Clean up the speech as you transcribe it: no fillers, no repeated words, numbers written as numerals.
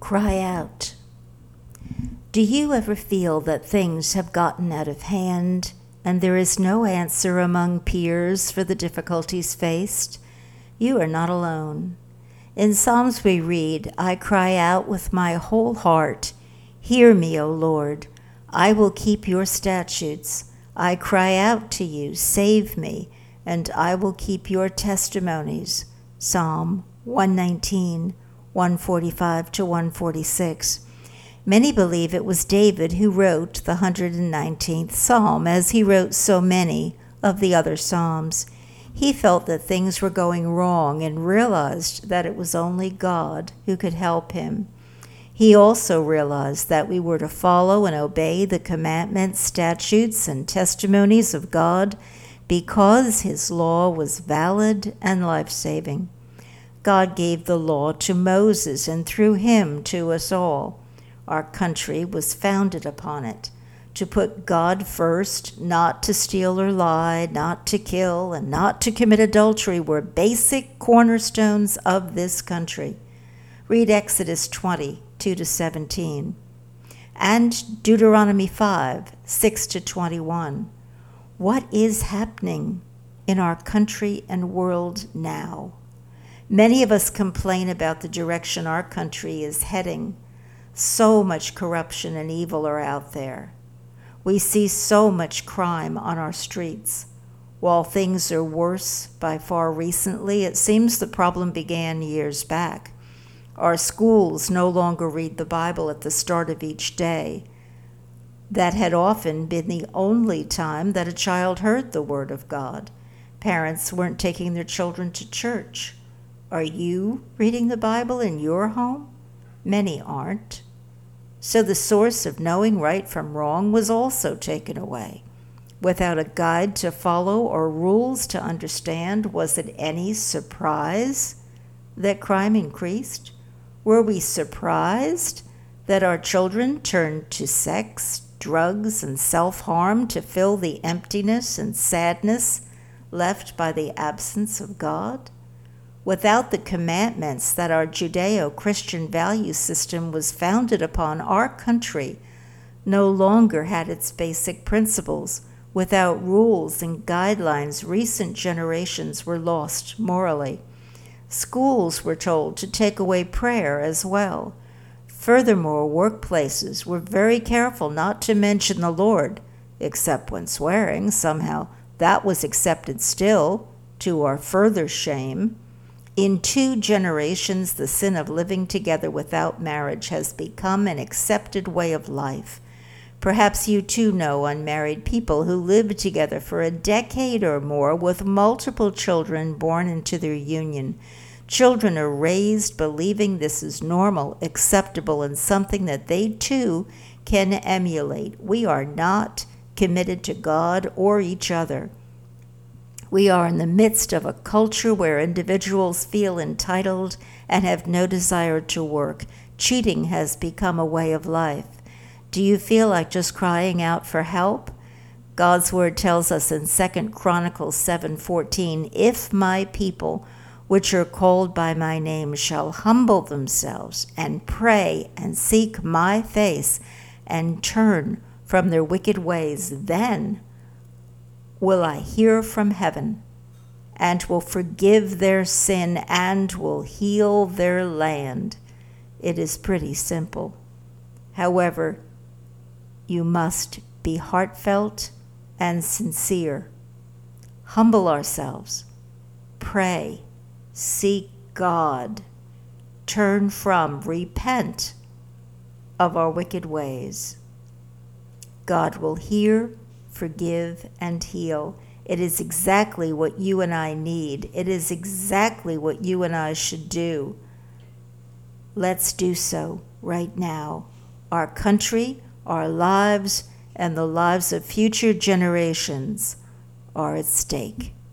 Cry out. Do you ever feel that things have gotten out of hand and there is no answer among peers for the difficulties faced? You are not alone. In Psalms we read, I cry out with my whole heart. Hear me, O Lord. I will keep your statutes. I cry out to you, save me, and I will keep your testimonies. Psalm 119, 145 to 146. Many believe it was David who wrote the 119th Psalm, as he wrote so many of the other Psalms. He felt that things were going wrong and realized that it was only God who could help him. He also realized that we were to follow and obey the commandments, statutes, and testimonies of God because his law was valid and life-saving. God gave the law to Moses, and through him to us all. Our country was founded upon it. To put God first, not to steal or lie, not to kill, and not to commit adultery were basic cornerstones of this country. Read Exodus 20, 2-17, and Deuteronomy 5, 6-21. What is happening in our country and world now? Many of us complain about the direction our country is heading. So much corruption and evil are out there. We see so much crime on our streets. While things are worse by far recently, it seems the problem began years back. Our schools no longer read the Bible at the start of each day. That had often been the only time that a child heard the Word of God. Parents weren't taking their children to church. Are you reading the Bible in your home? Many aren't. So the source of knowing right from wrong was also taken away. Without a guide to follow or rules to understand, was it any surprise that crime increased? Were we surprised that our children turned to sex, drugs, and self-harm to fill the emptiness and sadness left by the absence of God? Without the commandments that our Judeo-Christian value system was founded upon, our country no longer had its basic principles. Without rules and guidelines, recent generations were lost morally. Schools were told to take away prayer as well. Furthermore, workplaces were very careful not to mention the Lord, except when swearing. Somehow that was accepted still, to our further shame. In 2 generations, the sin of living together without marriage has become an accepted way of life. Perhaps you too know unmarried people who live together for a decade or more with multiple children born into their union. Children are raised believing this is normal, acceptable, and something that they too can emulate. We are not committed to God or each other. We are in the midst of a culture where individuals feel entitled and have no desire to work. Cheating has become a way of life. Do you feel like just crying out for help? God's word tells us in 2 Chronicles 7:14, if my people, which are called by my name, shall humble themselves and pray and seek my face and turn from their wicked ways, then will I hear from heaven and will forgive their sin and will heal their land. It is pretty simple. However, you must be heartfelt and sincere. Humble ourselves. Pray. Seek God. Turn from, repent of our wicked ways. God will hear, forgive, and heal. It is exactly what you and I need. It is exactly what you and I should do. Let's do so right now. Our country, our lives, and the lives of future generations are at stake.